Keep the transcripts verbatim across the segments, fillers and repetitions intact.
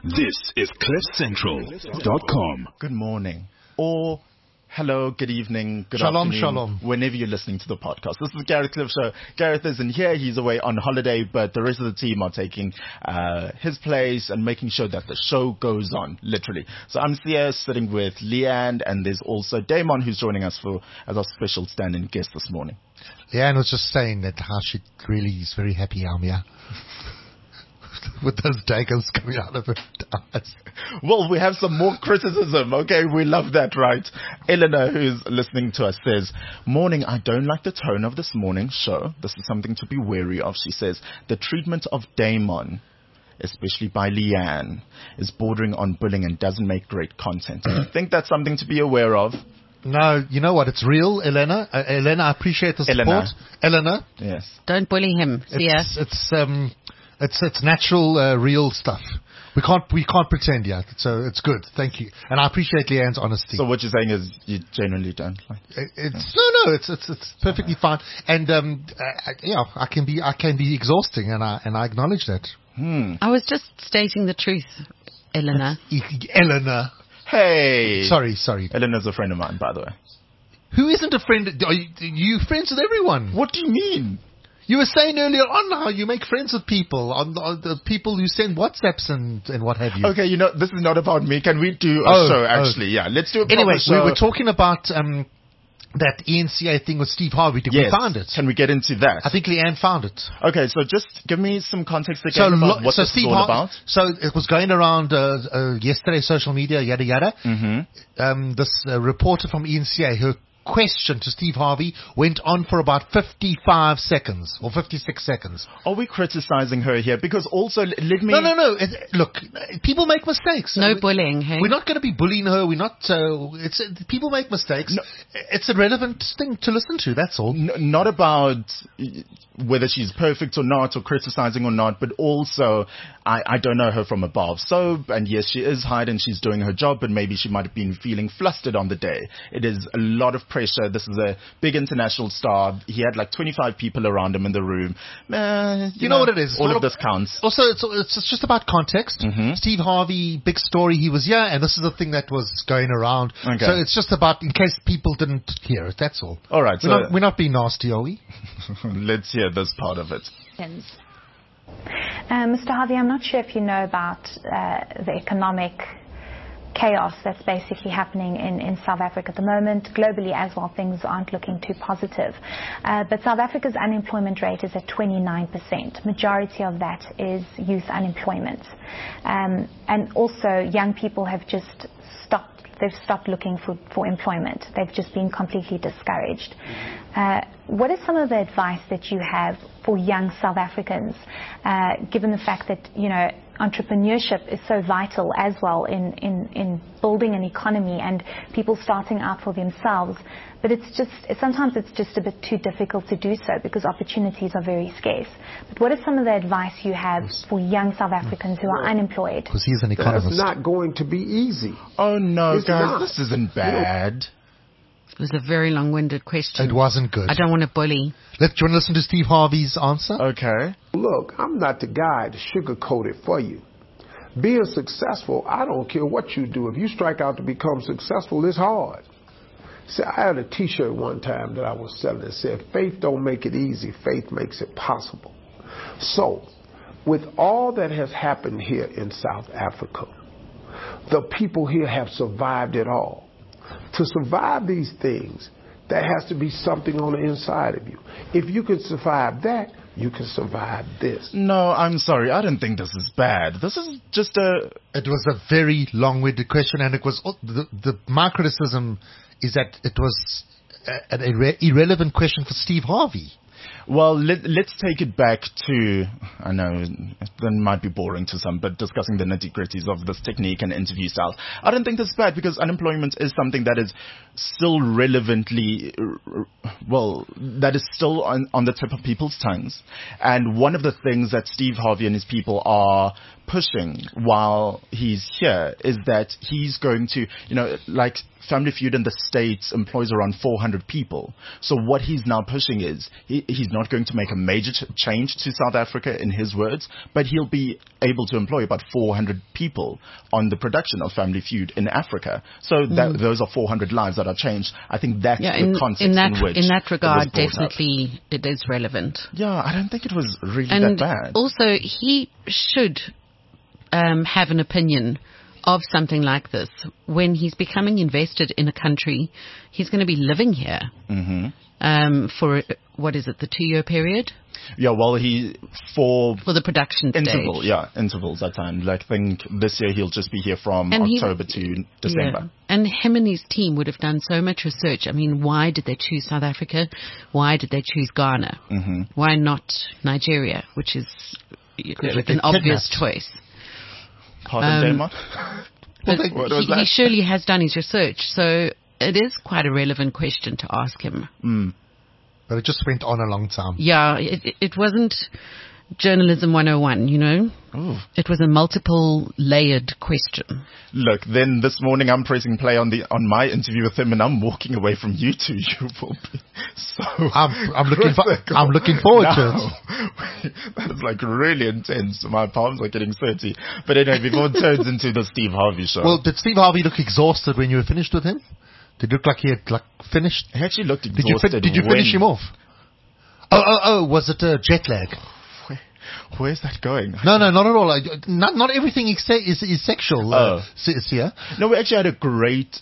This is cliff central dot com. Good morning. Or hello, good evening, good shalom, afternoon. Shalom, whenever you're listening to the podcast. This is Gareth Cliff Show. Gareth isn't here. He's away on holiday, but the rest of the team are taking uh, his place and making sure that the show goes on, literally. So I'm here sitting with Leanne, and there's also Damon, who's joining us for as our special stand-in guest this morning. Leanne was just saying that how she really is very happy I'm here. With those daggers coming out of her eyes. Well, we have some more criticism. Okay, we love that, right? Eleanor, who's listening to us, says, "Morning, I don't like the tone of this morning's show. This is something to be wary of." She says, "The treatment of Damon, especially by Leanne, is bordering on bullying and doesn't make great content." I think that's something to be aware of. No, you know what? It's real, Elena. Uh, Elena, I appreciate the support. Eleanor. Eleanor. Yes. Don't bully him. See ya. It's, it's um, it's it's natural, uh, real stuff. We can't we can't pretend yet. So it's good. Thank you, and I appreciate Leanne's honesty. So what you're saying is you genuinely don't like it? It's no, no. It's it's it's perfectly fine. And um, uh, yeah, I can be I can be exhausting, and I and I acknowledge that. Hmm. I was just stating the truth, Eleanor. Eleanor. Hey. Sorry, sorry. Eleanor's a friend of mine, by the way. Who isn't a friend? Are you, are you friends with everyone? What do you mean? You were saying earlier on how you make friends with people, on, on the people who send WhatsApps and, and what have you. Okay, you know, this is not about me. Can we do a Oh, show, oh. actually? Yeah, let's do a proper Anyway, show. we were talking about um, that E N C A thing with Steve Harvey. Did Yes. we find it? Can we get into that? I think Leanne found it. Okay, so just give me some context again So, about lo- what so this Steve is all Har- about. So it was going around uh, uh, yesterday, social media, yada yada. Mm-hmm. Um, this uh, reporter from E N C A, her question to Steve Harvey went on for about fifty-five seconds or fifty-six seconds. Are we criticizing her here? Because also, l- let me... No, no, no. It, look, people make mistakes. No We- bullying, hey? We're not going to be bullying her. We're not. Uh, it's uh, people make mistakes. No. It's a relevant thing to listen to. That's all. N- not about uh, whether she's perfect or not, or criticizing or not, but also, I, I don't know her from above. So, and yes, she is hard and she's doing her job, but maybe she might have been feeling flustered on the day. It is a lot of pressure. This is a big international star. He had like twenty-five people around him in the room. Uh, you, You know what it is? It's All all of this counts. Also, it's it's just about context. Mhm. Steve Harvey, big story. He was here, and this is the thing that was going around. Okay. So it's just about in case people didn't hear it. That's all. All right, We're so not we're not being nasty, are we? let's hear this part of it. Um, Mister Harvey, I'm not sure if you know about uh, the economic chaos that's basically happening in, in South Africa at the moment. Globally as well, things aren't looking too positive. Uh, but South Africa's unemployment rate is at twenty-nine percent. Majority of that is youth unemployment. Um, and also young people have just stopped They've stopped looking for, for employment. They've just been completely discouraged. Uh, what is some of the advice that you have for young South Africans, uh, given the fact that, you know, entrepreneurship is so vital as well in, in, in building an economy and people starting out for themselves, but it's just, sometimes it's just a bit too difficult to do so because opportunities are very scarce. But what is some of the advice you have for young South Africans who are unemployed? Because he's an economist. That's not going to be easy. Oh no, It's guys, not. this isn't bad. It was a very long-winded question. It wasn't good. I don't want to bully. Let do you want to listen to Steve Harvey's answer? Okay. Look, I'm not the guy to sugarcoat it for you. Being successful, I don't care what you do. If you strike out to become successful, it's hard. See, I had a T-shirt one time that I was selling that said, "Faith don't make it easy, faith makes it possible." So, with all that has happened here in South Africa, the people here have survived it all. To survive these things, there has to be something on the inside of you. If you can survive that, you can survive this. No, I'm sorry. I don't think this is bad. This is just a... It was a very long-winded question, and it was the, the my criticism is that it was a- an irre- irrelevant question for Steve Harvey. Well, let, let's take it back to, I know that might be boring to some, but discussing the nitty-gritties of this technique and interview styles. I don't think that's bad because unemployment is something that is still relevantly, well, that is still on, on the tip of people's tongues. And one of the things that Steve Harvey and his people are pushing while he's here is that he's going to, you know, like Family Feud in the States employs around four hundred people. So what he's now pushing is he, he's not going to make a major ch- change to South Africa, in his words, but he'll be able to employ about four hundred people on the production of Family Feud in Africa. So that, Mm. those are four hundred lives that are changed. I think that's Yeah, the in, context in that in which in that it was regard, brought up. definitely it is relevant. Yeah, I don't think it was really And that bad. also, he should um, have an opinion of something like this. When he's becoming invested in a country, he's going to be living here hmm um, for, what is it, the two-year period? Yeah, well, he, for For the production interval, stage. yeah, intervals at times. Like, I think this year he'll just be here from And he- October to December. Yeah. And him and his team would have done so much research. I mean, why did they choose South Africa? Why did they choose Ghana? Mm-hmm. Why not Nigeria, which is they an get obvious kidnapped. choice? Pardon, Um, Damon? But What was he, he that? surely has done his research, so it is quite a relevant question to ask him. Mm. But it just went on a long time. Yeah, it, it- it wasn't journalism one oh one, you know? Ooh. It was a multiple layered question. Look, then this morning I'm pressing play on the on my interview with him, and I'm walking away from you two. You will be so. I'm, I'm looking for, critical. I'm looking forward to it. it. That is like really intense. My palms are getting sweaty. But anyway, before it turns into the Steve Harvey show. Well, did Steve Harvey look exhausted when you were finished with him? Did it look like he had like finished? he actually looked Did you fin- exhausted. did you finish when- him off? Oh, oh, oh! Was it uh, jet lag? Where, where's that going? No, no, not at all. I, not not everything is, se- is, is sexual. Uh, Oh. S- Sia. No, we actually had a great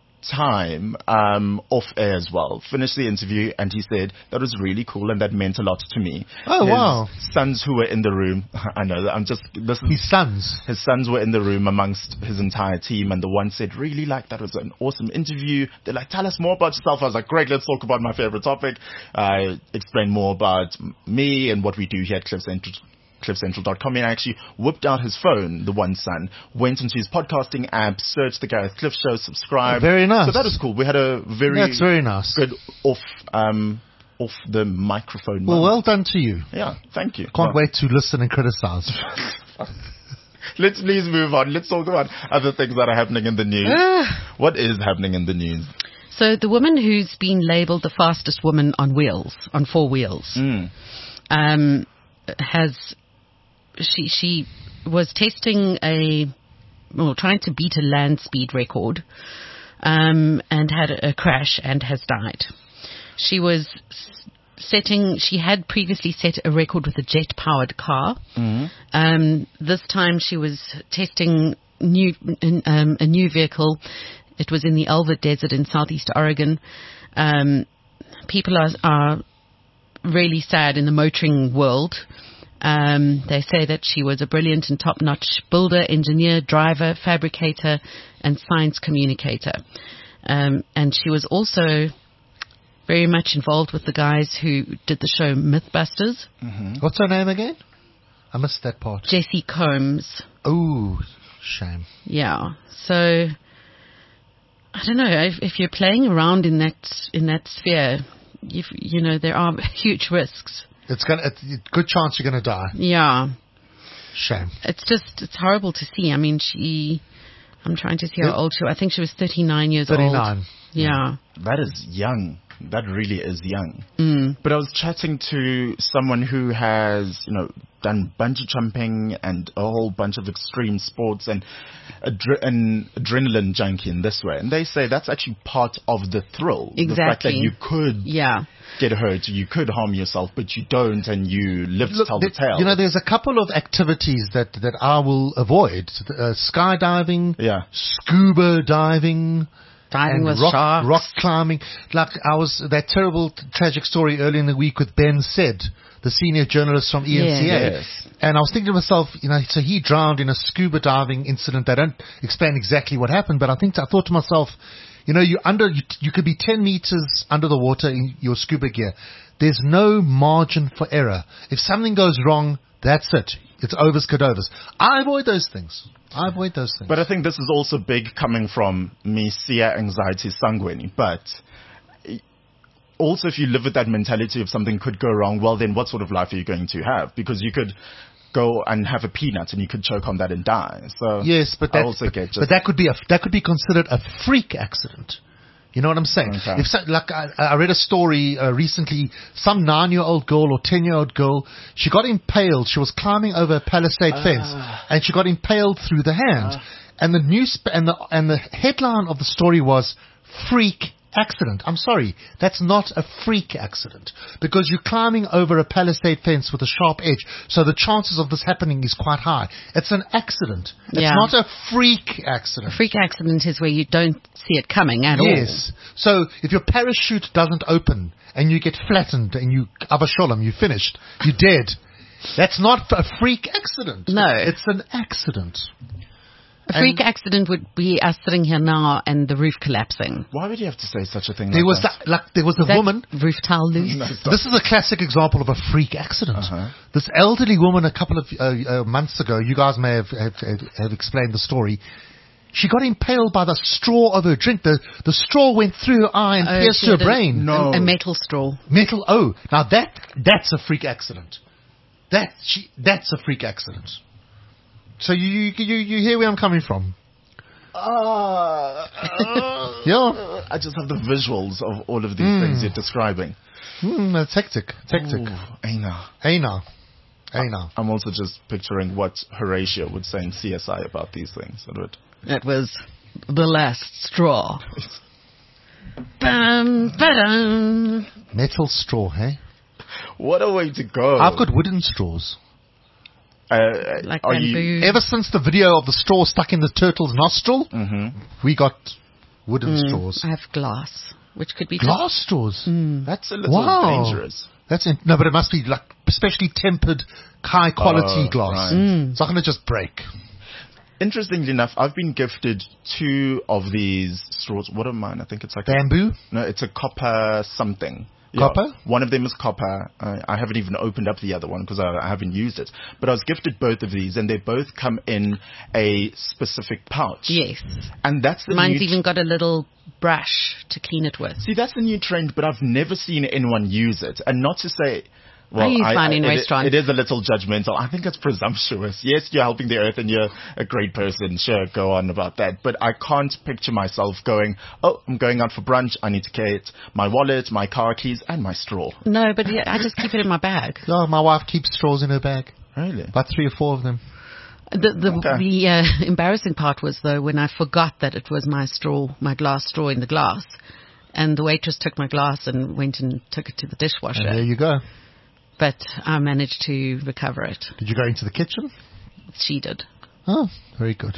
time um, off air as well. Finished the interview, and he said that was really cool, and that meant a lot to me. Oh, His wow. sons who were in the room, I know that I'm just this is His sons. his sons were in the room amongst his entire team, and the one said, really, like, that was an awesome interview. They're like, tell us more about yourself. I was like, great, let's talk about my favorite topic. I explained more about m- me and what we do here at Cliff Central. cliff central dot com, and actually whipped out his phone, the one son, went into his podcasting app, searched the Gareth Cliff Show, subscribed. Very nice. So that was cool. We had a very, That's very nice. good off, um, off the microphone. Well, moment. well done to you. Yeah, thank you. Can't Well, wait to listen and criticize. Let's please move on. Let's talk about other things that are happening in the news. What is happening in the news? So the woman who's been labelled the fastest woman on wheels, on four wheels, Mm. um, has she she was testing a well trying to beat a land speed record, um, and had a, a crash and has died. She was s- setting. She had previously set a record with a jet powered car. Mm-hmm. Um, this time she was testing new um, a new vehicle. It was in the Elva Desert in southeast Oregon. Um, people are, are really sad in the motoring world. Um, they say that she was a brilliant and top-notch builder, engineer, driver, fabricator, and science communicator. Um, and she was also very much involved with the guys who did the show Mythbusters. What's her name again? I missed that part. Jesse Combs. Oh, shame. Yeah. So I don't know if, if you're playing around in that in that sphere, you you know there are huge risks. It's gonna. It's a good chance you're gonna die. Yeah. Shame. It's just it's horrible to see. I mean, she. I'm trying to see how Yeah. old she was. I think she was thirty-nine years old. Thirty-nine. Yeah. That is young. That really is young. Mm. But I was chatting to someone who has, you know, done bungee jumping and a whole bunch of extreme sports and adre- an adrenaline junkie in this way. And they say that's actually part of the thrill. The fact that Exactly. you could Yeah. get hurt, you could harm yourself, but you don't, and you live to Look, tell the there- tale. you know, there's a couple of activities that, that I will avoid. Uh, skydiving, Yeah. scuba diving, Diving and with rock, sharks. rock climbing. Like I was, that terrible t- tragic story earlier in the week with Ben Said, the senior journalist from E N C A. Yes. And I was thinking to myself, you know, so he drowned in a scuba diving incident. They don't explain exactly what happened, but I think I thought to myself, you know, you under you, you could be ten meters under the water in your scuba gear. There's no margin for error. If something goes wrong, that's it. It's overs cadovers. I avoid those things. I avoid those things. But I think this is also big coming from me, Sia Anxiety Sanguini. But also, if you live with that mentality of something could go wrong, well, then what sort of life are you going to have? Because you could go and have a peanut and you could choke on that and die. So Yes, but I that, also but, get just, but that could be a, that could be considered a freak accident. You know what I'm saying? Okay. If so, like I, I read a story uh, recently, some nine-year-old girl or ten-year-old girl, she got impaled. She was climbing over a palisade Ah. fence, and she got impaled through the hand. And the news and the and the headline of the story was freak accident. I'm sorry, that's not a freak accident because you're climbing over a palisade fence with a sharp edge, so the chances of this happening is quite high. It's an accident. It's Yeah. not a freak accident. A freak accident is where you don't see it coming at all. Yes. So if your parachute doesn't open and you get flattened and you Abba Shalom, you're finished, you're dead. That's not a freak accident. No. It's an accident. A freak accident would be us sitting here now and the roof collapsing. why would you have to say such a thing There like was that? that, like there was a That woman. roof towel loose. No, stop. This is a classic example of a freak accident. Uh-huh. This elderly woman a couple of uh, uh, months ago, you guys may have, have, have, have explained the story. She got impaled by the straw of her drink. The, the straw went through her eye and Oh, pierced she her had a- brain. No. A, a metal straw. Metal. Oh, now that that's a freak accident. That she that's a freak accident. So you you you, you hear where I'm coming from? Uh, uh, Yeah. I just have the visuals of all of these Mm. things you're describing. Hmm, that's hectic. It's hectic. Ooh, Aina. Hey now. Hey now. I'm also just picturing what Horatio would say in C S I about these things. It would- That was the last straw. Bum, ba-dum. Metal straw, hey? What a way to go. I've got wooden straws. Uh, Like are bamboo. you? Ever since the video of the straw stuck in the turtle's nostril, Mhm. we got wooden straws. I have glass, which could be Glass straws. That's a little Wow. dangerous. That's in, no, but it must be like especially tempered, high quality Oh, glass. right. It's not going to just break. Interestingly enough, I've been gifted two of these straws. What are mine? I think it's like a, Bamboo. no, it's a copper something. Yeah, Copper? One of them is copper. Uh, I haven't even opened up the other one because I, I haven't used it. But I was gifted both of these, and they both come in a specific pouch. Yes. And that's the Mine's new even got a little brush to clean it with. See, that's the new trend, but I've never seen anyone use it. And not to say, well, I use mine in it- restaurants. It is a little judgmental. I think it's presumptuous. Yes, you're helping the earth and you're a great person. Sure, go on about that. But I can't picture myself going, oh, I'm going out for brunch. I need to carry my wallet, my car keys, and my straw. No, but yeah, I just keep it in my bag. Yeah, my wife keeps straws in her bag. Really? About three or four of them. The the, Okay. the uh, embarrassing part was though when I forgot that it was my straw, my glass straw in the glass, and the waitress took my glass and went and took it to the dishwasher. And there you go. But I managed to recover it. Did you go into the kitchen? She did. Oh, very good.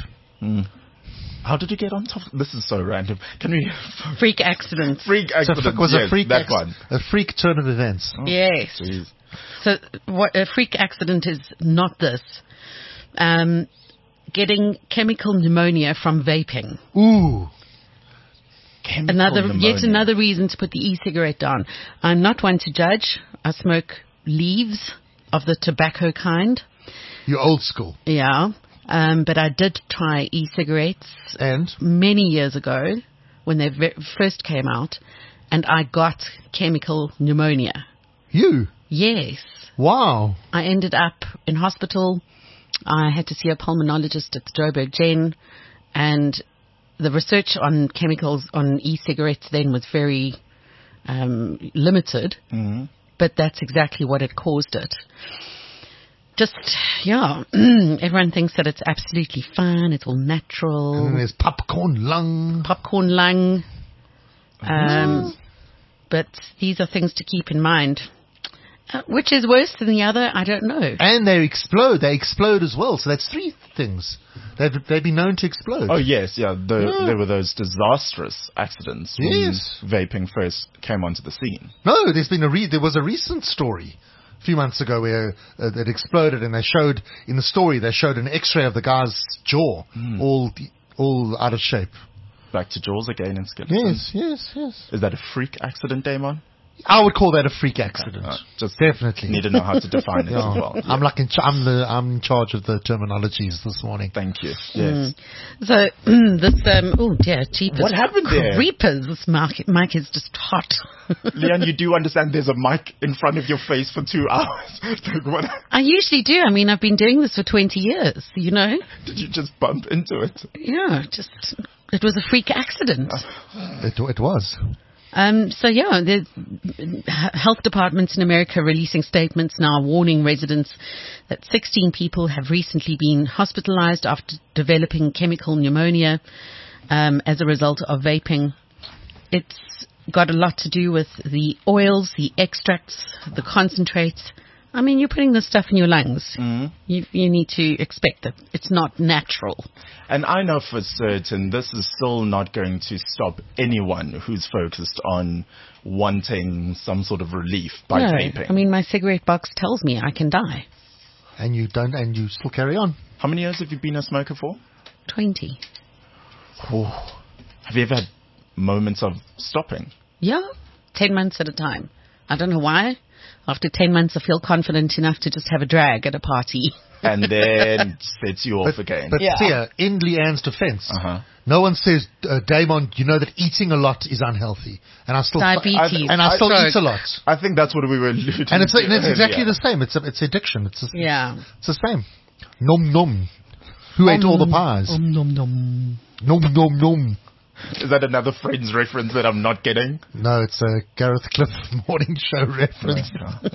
How did you get on top? This is so random. Can we... Freak accident. Freak So accident. it was yes, a freak that acc- one. a freak turn of events. Yes. Jeez. So what a freak accident is not this. Um, getting chemical pneumonia from vaping. Ooh. Chemical Another, pneumonia. yet another reason to put the e-cigarette down. I'm not one to judge. I smoke leaves of the tobacco kind. You're old school. Yeah. Um, but I did try e-cigarettes And? many years ago when they ve- first came out, and I got chemical pneumonia. You? Yes. Wow. I ended up in hospital. I had to see a pulmonologist at the Joburg Gen, and the research on chemicals on e-cigarettes then was very um, limited, Mhm. but that's exactly what had caused it. Just, yeah, everyone thinks that it's absolutely fine, it's all And natural, then there's popcorn lung. popcorn lung, um, but these are things to keep in mind. Uh, which is worse than the other, I don't know. And they explode. They explode as well. So that's three things. They've, they've been known to explode. Oh, yes, yeah. The, Yeah. There were those disastrous accidents Yes. when vaping first came onto the scene. No, there's been a re- there was a recent story a few months ago where uh, it exploded, and they showed in the story they showed an X-ray of the guy's jaw, all all out of shape. Back to Jaws again and skeletons. Yes, yes, yes. Is that a freak accident, Damon? I would call that a freak accident. Uh, just Definitely. need to know how to define it Yeah. as well. I'm like in ch- I'm the I'm in charge of the terminologies this morning. Thank you. Yes. So this, um, oh dear, cheapest. What happened there? Creepers. This mic, mic is just hot. Leon, you do understand there's a mic in front of your face for two hours. Like, what? I usually do. I mean, I've been doing this for twenty years, you know? Did you just bump into it? Yeah, just, it was a freak accident. It it was. Um, so yeah, the health departments in America releasing statements now warning residents that sixteen people have recently been hospitalized after developing chemical pneumonia um, as a result of vaping. It's got a lot to do with the oils, the extracts, the concentrates. I mean, you're putting this stuff in your lungs. Mm-hmm. You, you need to expect that it's not natural. And I know for certain this is still not going to stop anyone who's focused on wanting some sort of relief by no, vaping. I mean, my cigarette box tells me I can die. And you don't, and you still carry on. How many years have you been a smoker for? twenty. Oh. Have you ever had moments of stopping? Yeah, ten months at a time. I don't know why. After ten months, I feel confident enough to just have a drag at a party. And then sets you off But, again. but Yeah. Thea, in Leanne's defense, Uh-huh. no one says, uh, Damon, you know that eating a lot is unhealthy. And I still, Diabetes. and I still I- eat a lot. I think that's what we were alluding And it's, to and it's exactly earlier. the same. It's a, it's addiction. It's, a, Yeah. it's the same. Nom nom. Who ate all the pies? Um, nom nom. Nom nom nom. Is that another Friends reference that I'm not getting? No, it's a Gareth Cliff morning show reference.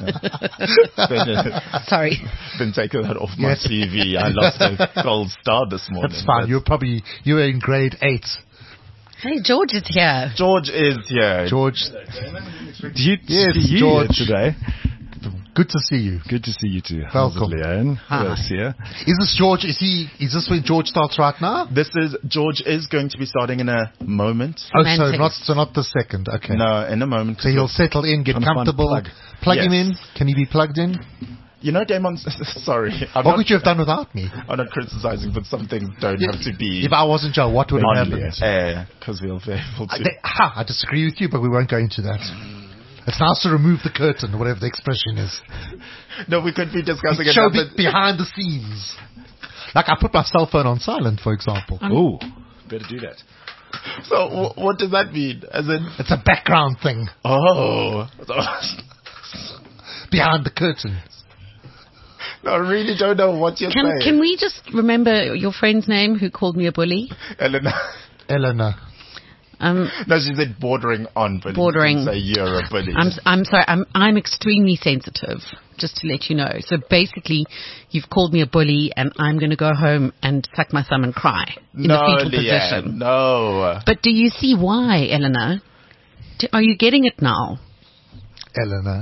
then, Sorry. then taking that off my Yes. T V. I lost a gold star this morning. That's fine. You're probably, you were in grade eight. Hey, George is here. George is here. George, Do you Yes, see you George. here today? good to see you. Good to see you too. How's it, Welcome. Leanne? Hi. Yes, yeah. Is this George? Is he? Is this when George starts right now? This is George is going to be starting in a moment. Oh, so Semantics. not so not the second. Okay. No, in a moment. So he'll settle in, get Trying to find comfortable. plug. Plug him Yes. in. Can he be plugged in? You know, Damon. Sorry, I'm What not, would you have done without me? I'm not criticizing, but some things don't have to be. If I wasn't Joe, what would have on happened? air because we'll be able I, to. they, ha, I disagree with you, but we won't go into that. It's nice to remove the curtain, whatever the expression is. No, we could be discussing Show another. be behind the scenes. Like I put my cell phone on silent, for example. Ooh, better do that. So w- what does that mean? As in, It's a background thing. oh, Behind the curtain. no, I really don't know what you're Can saying. can we just remember your friend's name who called me a bully? Eleanor. Eleanor. Um, No, she said bordering on, but Bordering. you didn't say you're a bully. I'm I'm sorry. I'm I'm extremely sensitive. Just to let you know. So basically, you've called me a bully, and I'm going to go home and suck my thumb and cry in no, the fetal Leanne, position. no. But do you see why, Eleanor? Do, are you getting it now? Eleanor.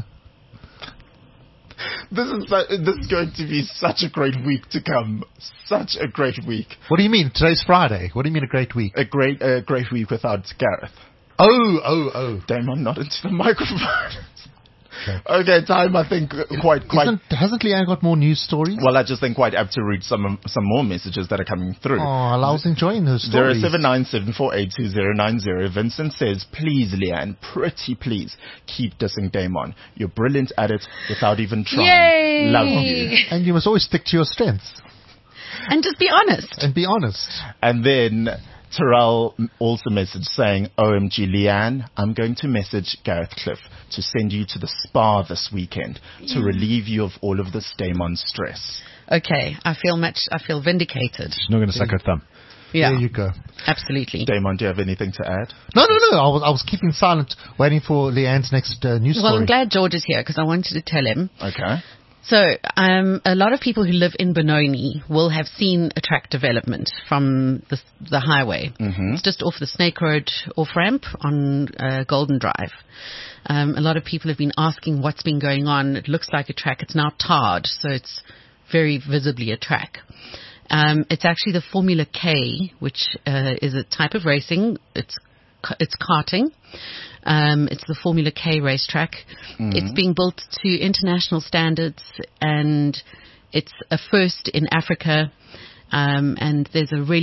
This is su- this is going to be such a great week to come. Such a great week. What do you mean? Today's Friday. What do you mean a great week? A great a great week without Gareth. Oh, oh, oh. Damn, I'm not into the microphone. Okay, time I think uh, quite quite. Isn't, hasn't Leanne got more news stories? Well, I just think quite apt to read some some more messages that are coming through. Oh, I was enjoying her Zero stories. seven nine seven four eight two zero nine zero. Vincent says, "Please, Leanne, pretty please, keep dissing Damon. You're brilliant at it without even trying. Yay! Love you." And you must always stick to your strengths And just be honest. and be honest. And then Terrell also messaged saying, "O M G, Leanne, I'm going to message Gareth Cliff to send you to the spa this weekend to relieve you of all of this Damon stress." Okay, I feel much. I feel vindicated. She's not going to suck her thumb. Yeah, There you go. absolutely. Damon, do you have anything to add? No, no, no. I was, I was keeping silent, waiting for Leanne's next uh, news Well, story. I'm glad George is here because I wanted to tell him. Okay. So, um, a lot of people who live in Benoni will have seen a track development from the, the highway. Mm-hmm. It's just off the Snake Road off ramp on uh, Golden Drive. Um, a lot of people have been asking what's been going on. It looks like a track. It's now tarred, so it's very visibly a track. Um, it's actually the Formula K, which uh, is a type of racing. It's it's karting. Um, it's the Formula K racetrack. Mm-hmm. It's being built to international standards, and it's a first in Africa. Um, and there's a really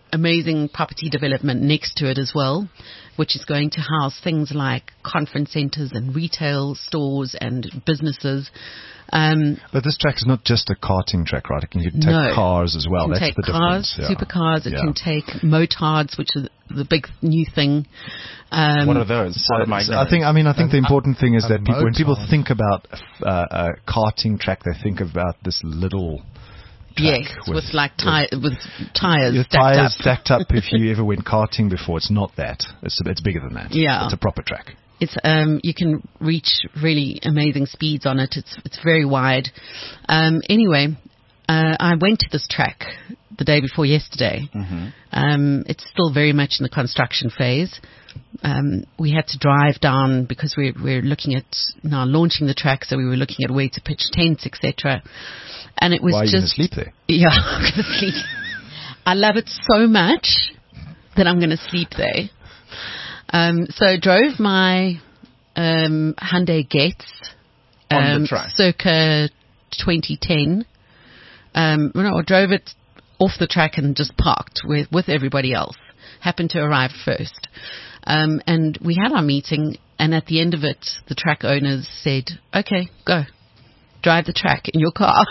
amazing property development next to it as well, which is going to house things like conference centres and retail stores and businesses. Um, but this track is not just a karting track, right? It can take no, cars as well. It can That's take the cars, difference. Yeah. supercars. It yeah. can take motards, which is the big new thing. Um, What are those? So, What am I so I think, I mean, I think the important thing is a that people, when people motard. think about uh, a karting track, they think about this little track yes, with, with like ti- with, with tires Your stacked tires up. stacked up. If you ever went karting before, it's not that. It's it's bigger than that. Yeah. It's a proper track. It's um you can reach really amazing speeds on it. It's it's very wide. Um, anyway, uh, I went to this track the day before yesterday. Mm-hmm. Um, it's still very much in the construction phase. Um, we had to drive down because we're we're looking at now launching the track, so we were looking at where to pitch tents, et cetera. And it was Why are you going to just sleep there? yeah, I'm going to sleep. I love it so much that I'm going to sleep there. Um, so I drove my um, Hyundai Getz um, On the track. circa twenty ten. Um, no, I drove it off the track and just parked with, with everybody else. Happened to arrive first. Um, and we had our meeting, and at the end of it, the track owners said, okay, go. Drive the track in your car.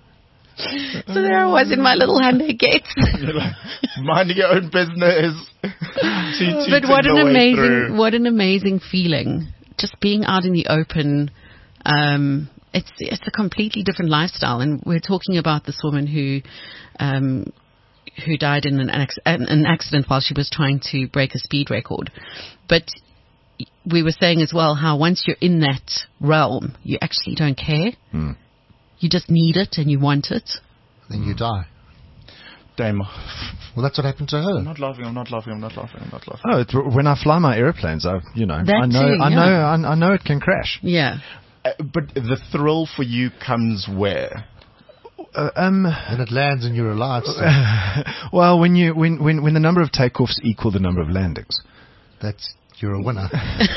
So there I was in my little Hyundai Getz. You're like, minding your own business. Toot, But tooting what an the way amazing, through. what an amazing feeling. Just being out in the open. Um, it's, it's a completely different lifestyle. And we're talking about this woman who, um, who died in an, acc- an accident while she was trying to break a speed record. But we were saying as well how once you're in that realm, you actually don't care. Hmm. You just need it and you want it. Then you die. Damn. Well, that's what happened to her. I'm not laughing, I'm not laughing, I'm not laughing, I'm not laughing. Oh, it's, when I fly my airplanes, I you know That I know too, I yeah. know I, I know it can crash. Yeah. Uh, but the thrill for you comes where? Uh, um. And it lands and you're alive. So Well, when you when, when when the number of takeoffs equal the number of landings. that's you're a winner.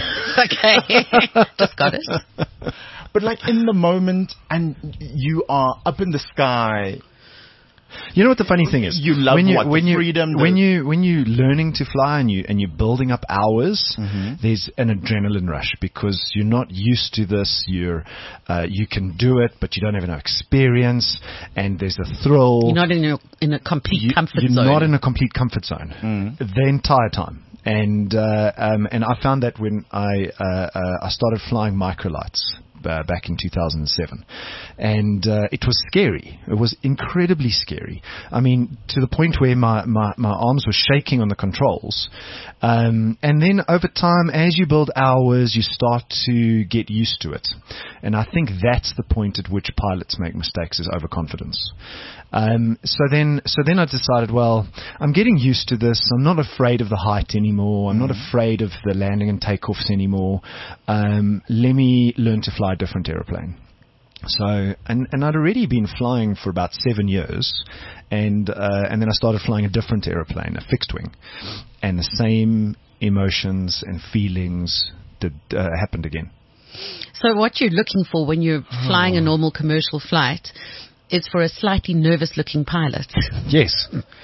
Okay. Just got it. But like in the moment, and you are up in the sky. You know what the funny thing is? You love when you, what? The when you, freedom, the- When you when you learning to fly and you and you're building up hours, Mm-hmm. there's an adrenaline rush because you're not used to this. You're uh, you can do it, but you don't have enough experience, and there's a thrill. You're not in a in a complete You- comfort you're zone. not in a complete comfort zone Mm. the entire time. And uh, um, and I found that when I uh, uh, I started flying microlights uh, back in two thousand seven, and uh, it was scary. It was incredibly scary. I mean, to the point where my, my, my arms were shaking on the controls. Um, and then over time, as you build hours, you start to get used to it. And I think that's the point at which pilots make mistakes, is overconfidence. Um, so then, so then I decided, well, I'm getting used to this. I'm not afraid of the height anymore. I'm not afraid of the landing and takeoffs anymore. Um, let me learn to fly a different airplane. So, and, and I'd already been flying for about seven years, and uh, and then I started flying a different airplane, a fixed wing, and the same emotions and feelings did uh, happened again. So what you're looking for when you're flying a normal commercial flight is for a slightly nervous-looking pilot. Yes.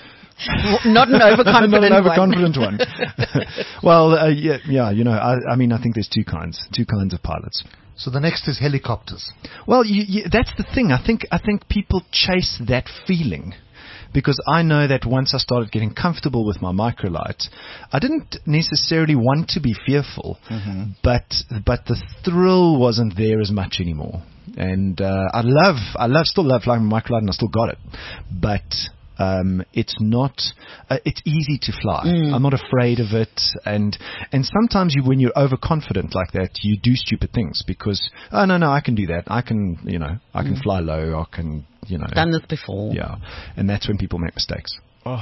Not an overconfident Not an one. overconfident one. Well, uh, yeah, yeah, you know, I, I mean, I think there's two kinds, two kinds of pilots. So the next is helicopters. Well, you, you, that's the thing. I think I think people chase that feeling, because I know that once I started getting comfortable with my microlight, I didn't necessarily want to be fearful, Mm-hmm. but but the thrill wasn't there as much anymore. And uh, I love, I love, still love flying my microlight, and I still got it, but. Um, it's not. Uh, it's easy to fly. Mm. I'm not afraid of it, and and sometimes you, when you're overconfident like that, you do stupid things because oh no no I can do that. I can you know I can Mm. fly low. I can you know Done this before. yeah, and that's when people make mistakes. Oh.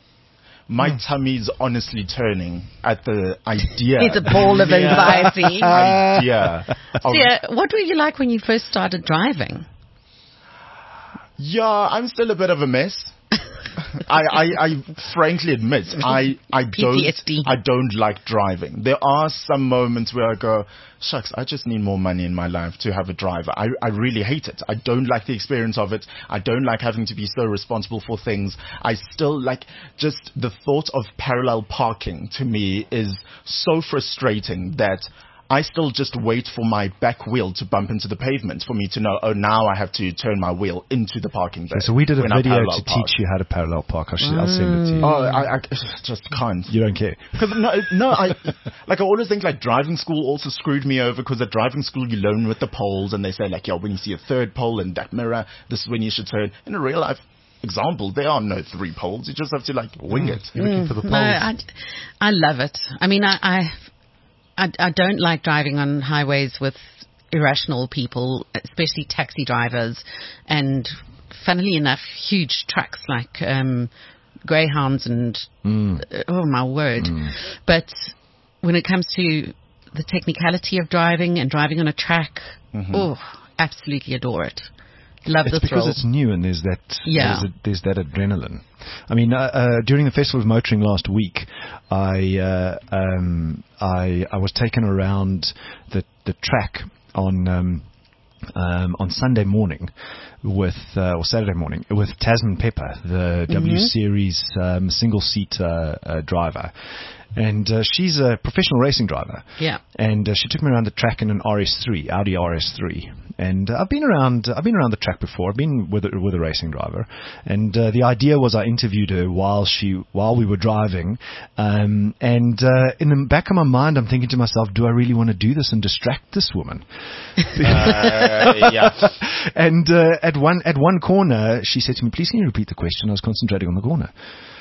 My tummy's honestly turning at the idea. It's a ball of anxiety. idea. of- So, yeah, what were you like when you first started driving? yeah, I'm still a bit of a mess. I, I, I frankly admit, I, I P T S D. don't, I don't like driving. There are some moments where I go, shucks, I just need more money in my life to have a driver. I, I really hate it. I don't like the experience of it. I don't like having to be so responsible for things. I still like just the thought of parallel parking to me is so frustrating that I still just wait for my back wheel to bump into the pavement for me to know, oh, now I have to turn my wheel into the parking bay. So we did a when I video parallel to park. teach you how to parallel park. I should, I'll send it to you. Oh, I, I just can't. You don't care. Because no, no, I like I always think like driving school also screwed me over because at driving school you learn with the poles and they say like, yeah, when you see a third pole in that mirror, this is when you should turn. In a real life example, there are no three poles. You just have to like wing it. You're looking for the poles. No, I, I love it. I mean, I, I, I, I don't like driving on highways with irrational people, especially taxi drivers, and funnily enough, huge trucks like um, Greyhounds and Mm. oh my word. Mm. But when it comes to the technicality of driving and driving on a track, Mhm. oh, absolutely adore it. Love It's the because thrill. it's new and there's that Yeah. there's, a, there's that adrenaline. I mean, uh, uh, during the Festival of Motoring last week, I uh, um, I I was taken around the the track on um, um, on Sunday morning with uh, or Saturday morning with Tasman Pepper, the W Series um, single seat uh, uh, driver. And uh, she's a professional racing driver. Yeah. And uh, she took me around the track in an R S three, Audi R S three. And uh, I've been around. I've been around the track before. I've been with a, with a racing driver. And uh, the idea was I interviewed her while she while we were driving. Um, and uh, in the back of my mind, I'm thinking to myself, do I really want to do this and distract this woman? Uh, yeah. And uh, at one at one corner, she said to me, "Please, can you repeat the question?" I was concentrating on the corner.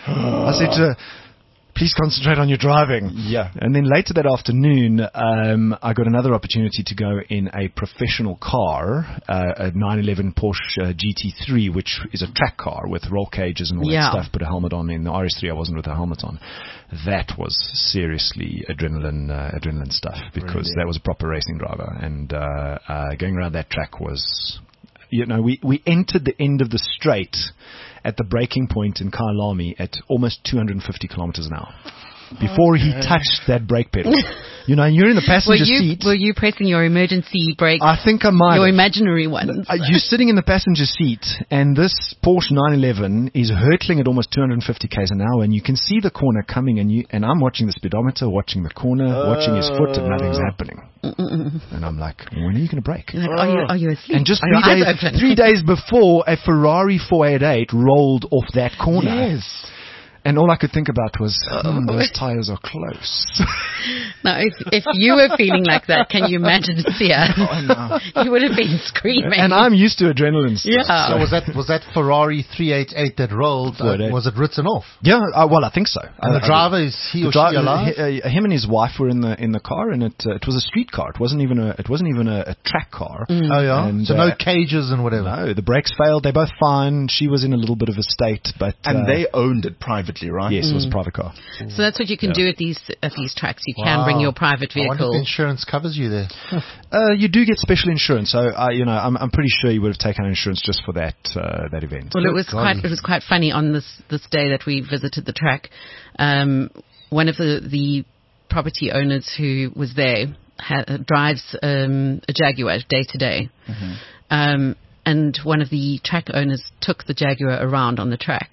I said to her, "Please concentrate on your driving." Yeah. And then later that afternoon, um, I got another opportunity to go in a professional car, uh, a nine eleven Porsche uh, G T three, which is a track car with roll cages and all Yeah. that stuff. Put a helmet on. In the R S three, I wasn't with a helmet on. That was seriously adrenaline, uh, adrenaline stuff because Really? that was a proper racing driver, and uh, uh, going around that track was. You know, we, we entered the end of the straight at the breaking point in Kyalami at almost two hundred fifty kilometers an hour. Before he touched that brake pedal. You know, and you're in the Were passenger you seat. were you pressing your emergency brake? I think I might your have. imaginary ones. Uh, You're sitting in the passenger seat, and this Porsche nine eleven is hurtling at almost two hundred fifty k's an hour, and you can see the corner coming, and you and I'm watching the speedometer, watching the corner, watching his foot, and nothing's happening. And I'm like, when are you going to brake? Like, are you are you asleep? And just Are three your eyes days, open? three days before, a Ferrari four eighty-eight rolled off that corner. Yes. And all I could think about was, hmm, those tires are close. Now, if, if you were feeling like that, can you imagine Sia? You would have been screaming. And I'm used to adrenaline stuff. Yeah. So was that was that Ferrari three eighty-eight that rolled? Uh, Four eighty-eight. was it written off? Yeah, uh, well, I think so. And I- the I- driver is he the or dri- she alive? h- uh, him and his wife were in the in the car, and it uh, it was a street car. It wasn't even a it wasn't even a, a track car. Oh yeah. And, so uh, no cages and whatever. No, the brakes failed. They're both fine. She was in a little bit of a state, but And uh, they owned it privately, right? yes, it was a private car. So that's what you can do at these at these tracks. You can Wow. bring your private I wonder if vehicle. the insurance covers you there. Uh, you do get special insurance, so uh, you know I'm I'm pretty sure you would have taken out insurance just for that uh, that event. Well, it was golly. quite it was quite funny on this this day that we visited the track. Um, one of the the property owners who was there ha- drives um, a Jaguar day to day, Um, and one of the track owners took the Jaguar around on the track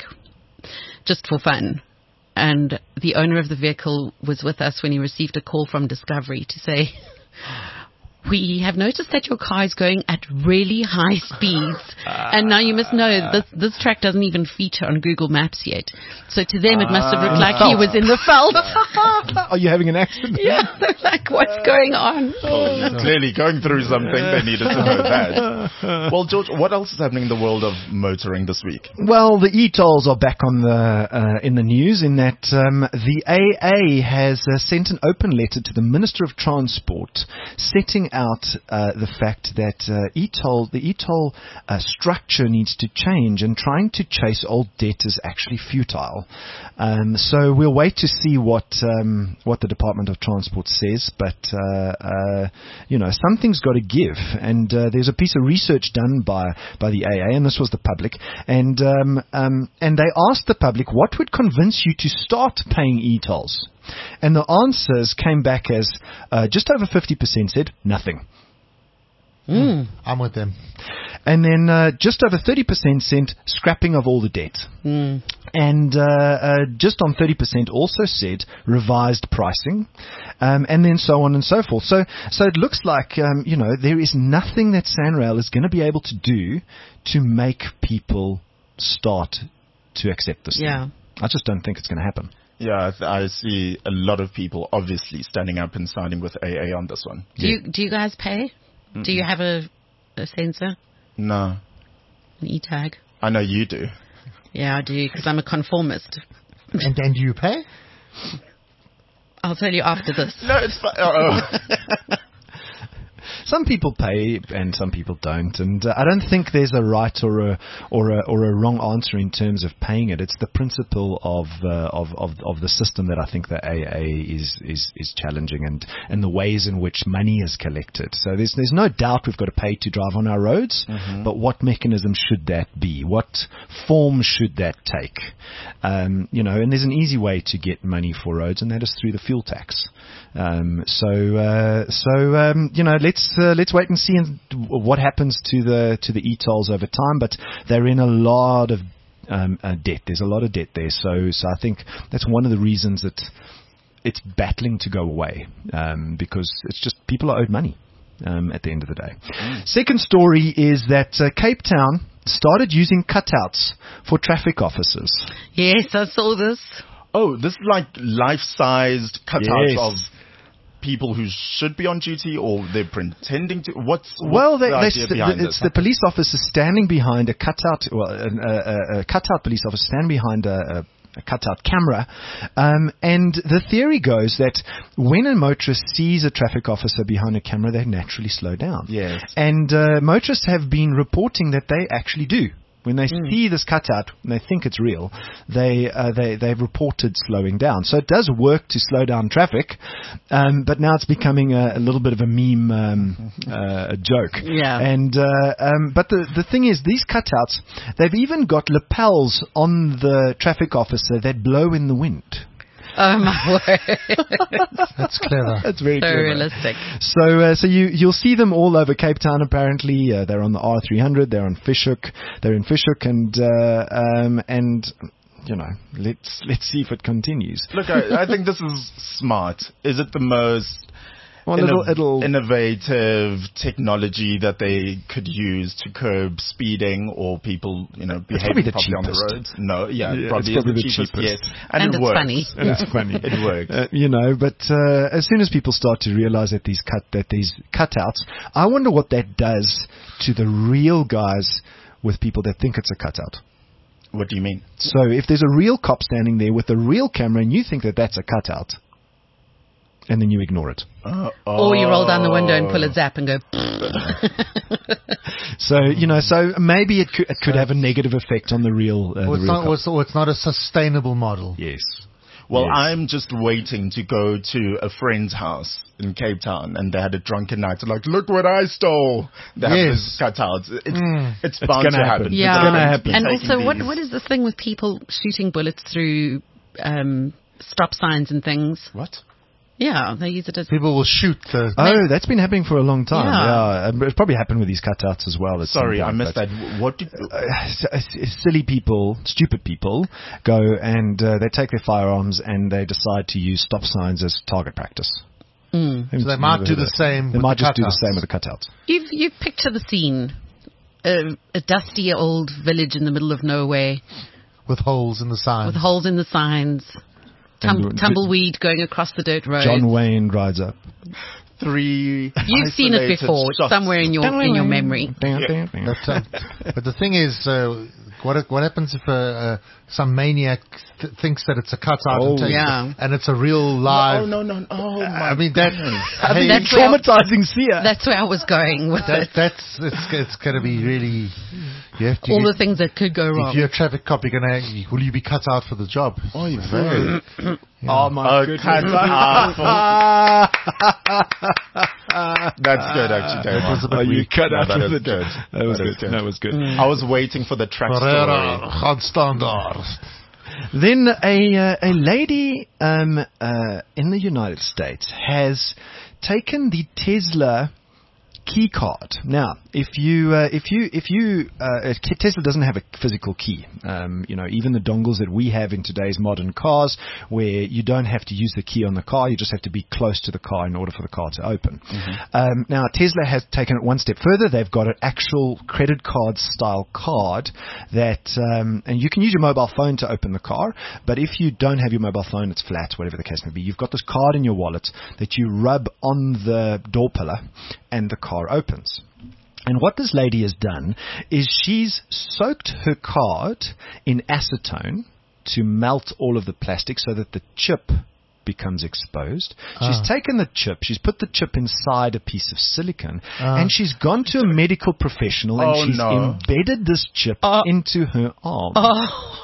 just for fun. And the owner of the vehicle was with us when he received a call from Discovery to say, "We have noticed that your car is going at really high speeds, and now you must know this this track doesn't even feature on Google Maps yet. So to them, it must have looked like he was in the Veld." Are you having an accident? Yeah, they're like, what's going on? Oh, clearly going through something. They needed to know that. Well, George, what else is happening in the world of motoring this week? Well, the e-tolls are back on the uh, in the news in that um, the A A has uh, sent an open letter to the Minister of Transport setting out uh, the fact that uh, e-toll, the e-toll uh, structure needs to change, and trying to chase old debt is actually futile. Um, so we'll wait to see what um, what the Department of Transport says, but uh, uh, you know, something's got to give. And uh, there's a piece of research done by by the A A, and this was the public, and um, um, and they asked the public what would convince you to start paying e-tolls. And the answers came back as uh, just over fifty percent said nothing. Mm. I'm with them. And then uh, just over thirty percent said scrapping of all the debt. Mm. And uh, uh, just on thirty percent also said revised pricing, um, and then so on and so forth. So so it looks like, um, you know, there is nothing that SANRAL is going to be able to do to make people start to accept this Yeah. thing. I just don't think it's going to happen. Yeah, I, th- I see a lot of people obviously standing up and siding with A A on this one. Do you do you guys pay? Mm-mm. Do you have a, a sensor? No. An e-tag? I know you do. Yeah, I do, because I'm a conformist. And then do you pay? I'll tell you after this. No, it's fine. Oh. Some people pay and some people don't, and uh, I don't think there's a right or a or a or a wrong answer in terms of paying it. It's the principle of uh, of, of of the system that I think the A A is is is challenging, and and the ways in which money is collected. So there's there's no doubt we've got to pay to drive on our roads, mm-hmm. but what mechanism should that be? What form should that take? Um, you know, and there's an easy way to get money for roads, and that is through the fuel tax. Um, so uh, so um, you know, let's uh, let's wait and see what happens to the to the e-tolls over time. But they're in a lot of um, uh, debt. There's a lot of debt there. So so I think that's one of the reasons that it's battling to go away, um, because it's just people are owed money um, at the end of the day. Mm. Second story is that uh, Cape Town started using cutouts for traffic officers. Yes, I saw this. Oh, this is like life-sized cutouts Yes. of people who should be on duty, or they're pretending to. What's, what's well, they, the they, idea the, behind it's this? the police officer standing behind a cutout. Well, a, a, a cutout police officer standing behind a, a a cutout camera, um, and the theory goes that when a motorist sees a traffic officer behind a camera, they naturally slow down. Yes. And uh, motorists have been reporting that they actually do. When they mm. see this cutout and they think it's real, they uh, they they've reported slowing down. So it does work to slow down traffic, um, but now it's becoming a, a little bit of a meme um, uh, a joke. Yeah. And uh, um, but the the thing is, these cutouts, they've even got lapels on the traffic officer that blow in the wind. Oh my word! That's clever. That's very so clever. realistic. So, uh, so you you'll see them all over Cape Town. Apparently, uh, they're on the R three hundred. They're on Fishhook. They're in Fishhook, and uh, um, and you know, let's let's see if it continues. Look, I, I think this is smart. Is it the most Well, innov- it'll, it'll innovative technology that they could use to curb speeding or people, you know, behaving the properly on the cheapest. roads? No, yeah, Yeah, probably, it's probably is the the cheapest, cheapest. yes. And, And it it's works. funny. And it's funny. It works. Uh, you know, but uh, as soon as people start to realize that these cut that these cutouts, I wonder what that does to the real guys with people that think it's a cutout. What do you mean? So if there's a real cop standing there with a real camera and you think that that's a cutout, and then you ignore it. Uh, Or you roll down the window and pull a zap and go. So, you know, so maybe it could, it could have a negative effect on the real, uh, Or the it's, real not, cop. or it's, or it's not a sustainable model. Yes. Well, Yes. I'm just waiting to go to a friend's house in Cape Town, and they had a drunken night. They're like, look what I stole. They have Yes. this cutouts. It's, Mm. it's bound gonna to happen. happen. Yeah. It's gonna happen. And Taking also, what these- what is this thing with people shooting bullets through um, stop signs and things? What? Yeah, they use it as. People will shoot the. Oh, that's been happening for a long time. Yeah. Yeah, Um, it's probably happened with these cutouts as well. at some Sorry, I point, missed but- that. What did... Uh, s- s- silly people, stupid people, go and uh, they take their firearms and they decide to use stop signs as target practice. Mm. So they might do the same They with might the just do the cutouts. same with the cutouts. You've you picture the scene, a, a dusty old village in the middle of nowhere With holes in the sign. with holes in the signs, tum- And- tumbleweed going across the dirt road. John Wayne rides up. Three You've seen it isolated before, shots. somewhere in your in your memory. But, uh, but the thing is, uh, what what happens if uh, uh, some maniac th- thinks that it's a cutout Oh, and, takes yeah. it, and it's a real live? Oh, no, no, no. Oh, my I mean that. I hey, think That's it's traumatizing Sia. That's where I was going with that it. that's it's it's going to be really. You have to. All get- the things that could go if wrong. you're a traffic cop, you're gonna will you be cut out for the job? Oh, you very. Oh my Oh, goodness. cut That's good, actually, Damon. That was a bit Oh, you weak. cut No, out that of is the good. That was That is good. good. That was good. I was waiting for the track Pereira, story. gaan staan daar. Then a uh, a lady um, uh, in the United States has taken the Tesla key card. Now, if you uh, if you if you uh, Tesla doesn't have a physical key. Um, you know, even the dongles that we have in today's modern cars, where you don't have to use the key on the car, you just have to be close to the car in order for the car to open. Mm-hmm. Um, now, Tesla has taken it one step further. They've got an actual credit card style card that, um, and you can use your mobile phone to open the car. But if you don't have your mobile phone, it's flat, whatever the case may be. You've got this card in your wallet that you rub on the door pillar, and the car opens. And what this lady has done is she's soaked her card in acetone to melt all of the plastic so that the chip becomes exposed. Ah. She's taken the chip, she's put the chip inside a piece of silicone, Ah. and she's gone to a medical professional and Oh, she's no. embedded this chip Oh. into her arm. Oh,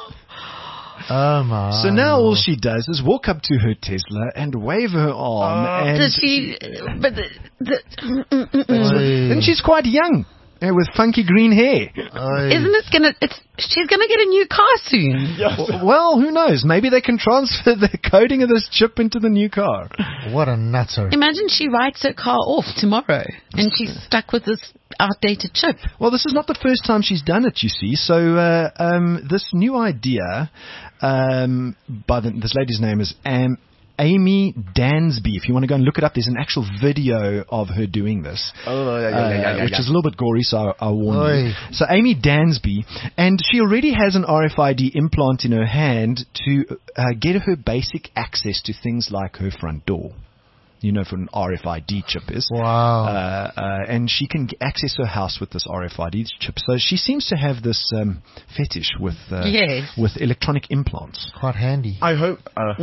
Oh my. So now all she does is walk up to her Tesla and wave her arm, and does she? But the, the, mm, mm, mm, mm. Oi. and she's quite young, uh, with funky green hair. Oi. Isn't it gonna? It's she's gonna get a new car soon. W- Well, who knows? Maybe they can transfer the coding of this chip into the new car. What a nutter. Imagine she writes her car off tomorrow, and she's stuck with this outdated chip. Well, this is not the first time she's done it, you see. So uh, um, this new idea, um, by the, this lady's name is Am- Amy Dansby. If you want to go and look it up, there's an actual video of her doing this. Oh, yeah, yeah, Uh, yeah, yeah, yeah, which yeah. is a little bit gory, so I, I warn you. Oi. So Amy Dansby, and she already has an R F I D implant in her hand to uh, get her basic access to things like her front door. You know, for an R F I D chip is. Wow. Uh, uh, and she can g- access her house with this R F I D chip. So she seems to have this um, fetish with uh, Yes. with electronic implants. Quite handy. I hope. Uh,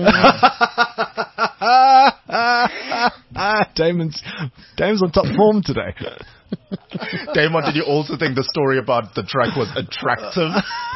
Damon's Damon's on top form today. Damon, did you also think the story about the track was attractive?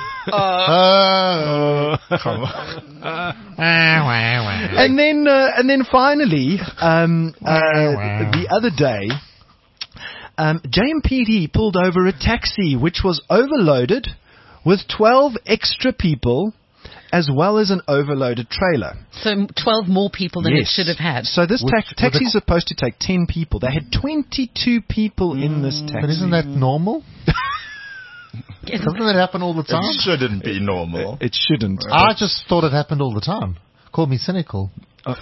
Oh. Come on. And then, uh, and then finally, um, uh, the other day, um, J M P D pulled over a taxi which was overloaded with twelve extra people, as well as an overloaded trailer. So twelve more people than Yes. it should have had. So this With- tax- with taxi a- is supposed to take ten people. They had twenty-two people in this taxi. But isn't that normal? Doesn't that happen all the time? It shouldn't be normal. It shouldn't. I just thought it happened all the time. Call me cynical. I,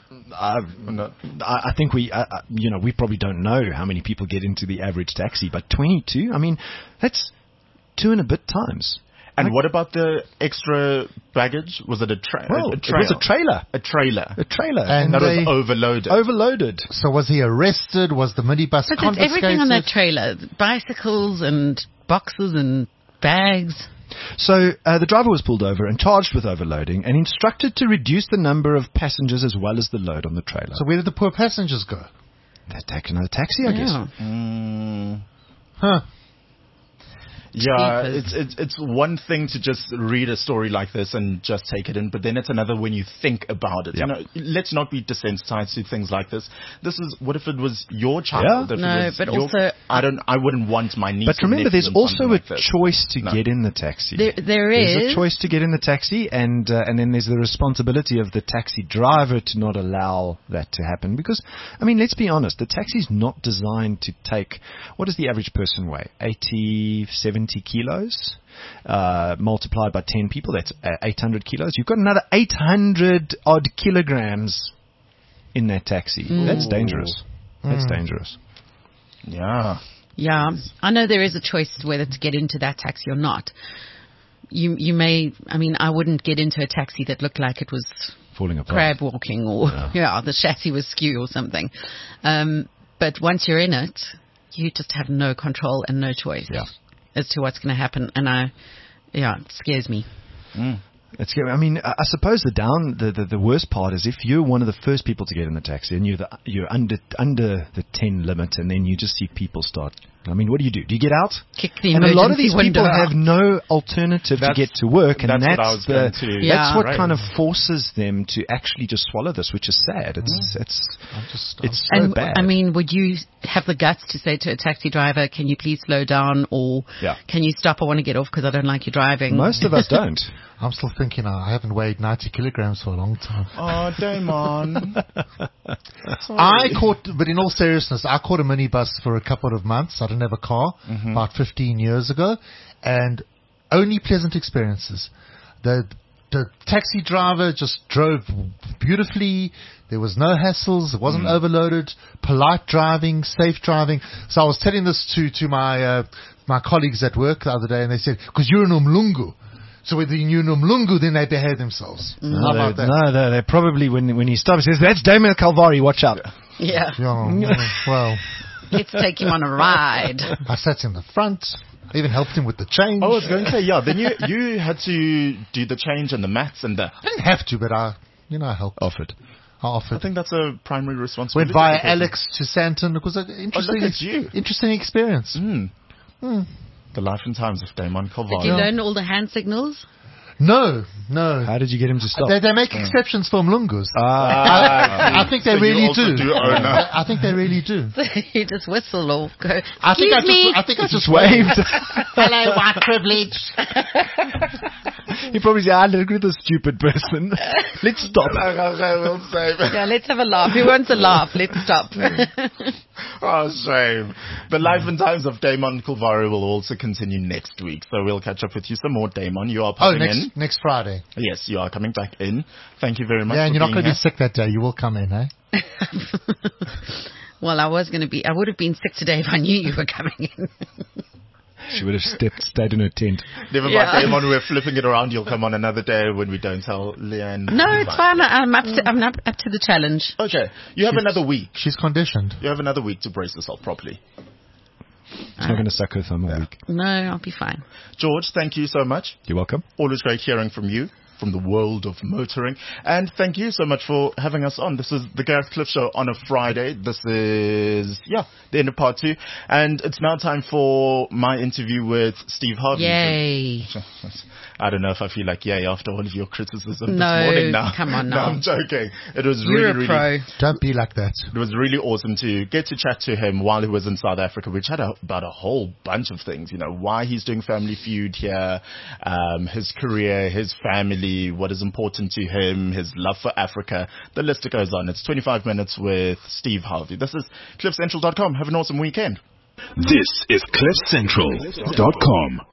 I think we, uh, uh, you know, we probably don't know how many people get into the average taxi, but twenty-two, I mean, that's two and a bit times. And what about the extra baggage? Was it a, tra- Well, a it trail? was a trailer. A trailer. A trailer. And that they- was overloaded. Overloaded. So was he arrested? Was the minibus But it's confiscated? everything on that trailer: bicycles and boxes and bags. So uh, the driver was pulled over and charged with overloading and instructed to reduce the number of passengers as well as the load on the trailer. So where did the poor passengers go? They take another taxi, I guess. Yeah. Mm, Huh. yeah, Jeepers. it's, it's it's one thing to just read a story like this and just take it in, but then it's another when you think about it. Yep. You know, let's not be desensitized to things like this. This is what if it was your child? Yeah. If it No, was but your- also- I don't. I wouldn't want my niece. But or remember, nephew there's in also something a like this. choice to No. get in the taxi. There, there There's is. a choice to get in the taxi, and uh, and then there's the responsibility of the taxi driver to not allow that to happen. Because, I mean, let's be honest, the taxi's not designed to take, what does the average person weigh? eighty, seventy kilos? Uh, multiplied by ten people, that's uh, eight hundred kilos. You've got another eight hundred odd kilograms in that taxi. That's dangerous. That's dangerous. Yeah. Yeah, I know there is a choice whether to get into that taxi or not. You you may, I mean, I wouldn't get into a taxi that looked like it was Falling apart. crab walking or, yeah, the chassis was skew or something. Um, but once you're in it, you just have no control and no choice Yeah. as to what's going to happen. And I, yeah, it scares me. Mm. It's scary. I mean, I I suppose the down, the, the, the worst part is if you're one of the first people to get in the taxi and you're the, you're under under the ten limit, and then you just see people start. I mean, what do you do? Do you get out? Kick the and a lot of emergency these window people out. have no alternative That's- to get to work, and that's that's, what I was the, going to- Yeah. that's what Right. kind of forces them to actually just swallow this, which is sad. It's it's I'm just, it's so And bad. I mean, would you have the guts to say to a taxi driver, "Can you please slow down?" or Yeah. "Can you stop? I want to get off because I don't like you driving." most of us don't. I'm still thinking uh, I haven't weighed ninety kilograms for a long time. Oh, Damon. I caught, but in all seriousness, I caught a minibus for a couple of months. I didn't have a car about fifteen years ago, and only pleasant experiences. The the taxi driver just drove beautifully. There was no hassles. It wasn't overloaded. Polite driving, safe driving. So I was telling this to to my uh, my colleagues at work the other day, and they said, "Because you're in Umlungu." So when you're in Umlungu, then they behave themselves. How No, about they, that? no, they, they probably when when he stops, he says, "That's Damon Calvari. Watch out." Yeah, Yeah, well, let's take him on a ride. I sat in the front. I even helped him with the change. I was going to say, yeah, then you, you had to do the change and the maths and the... I didn't have to, but I, you know, I helped. Offered. I offered. I think that's a primary responsibility. Went via of the person. Alex to Santon. It was an interesting, at you. interesting experience. Mm. Hmm. The life and times of Damon Did you Calvari. learn all the hand signals? No, no. How did you get him to stop? They, they make exceptions for Mlungus. Ah, I think they so you really also do. do own a- I think they really do. You just whistle or go. I think I "Excuse me." just, I think I just waved. Hello, white privilege. He probably said, "Ah, look at this stupid person. Let's stop." We'll say. Yeah, let's have a laugh. Who wants a laugh? Let's stop. Oh, shame. The life and times of Damon Calvari will also continue next week. So we'll catch up with you some more, Damon. You are Oh, popping next in. next Friday. Yes, you are coming back in. Thank you very much. Yeah, and for you're not being going to be here. sick that day. You will come in, eh? Well, I was going to be. I would have been sick today if I knew you were coming in. She would have stepped, stayed in her tent. Never mind, Yeah. Damon. We're flipping it around. You'll come on another day when we don't tell Leanne. No, it's fine. I'm up to. I'm up, up to the challenge. Okay, you have another week. She's conditioned. You have another week to brace yourself properly. She's not going to suck her thumb all week. No, I'll be fine. George, thank you so much. You're welcome. Always great hearing from you, from the world of motoring. And thank you so much for having us on. This is the Gareth Cliff Show on a Friday. This is, yeah, the end of part two. And it's now time for my interview with Steve Harvey. Yay! I don't know if I feel like yay after all of your criticism No, this morning now. come on No, now. I'm joking. It was You're really, a really pro. Don't be like that. It was really awesome to get to chat to him while he was in South Africa, which had a, about a whole bunch of things, you know, why he's doing Family Feud here, um, his career, his family, what is important to him, his love for Africa. The list goes on. It's twenty-five minutes with Steve Harvey. This is cliff central dot com. Have an awesome weekend. This is cliff central dot com.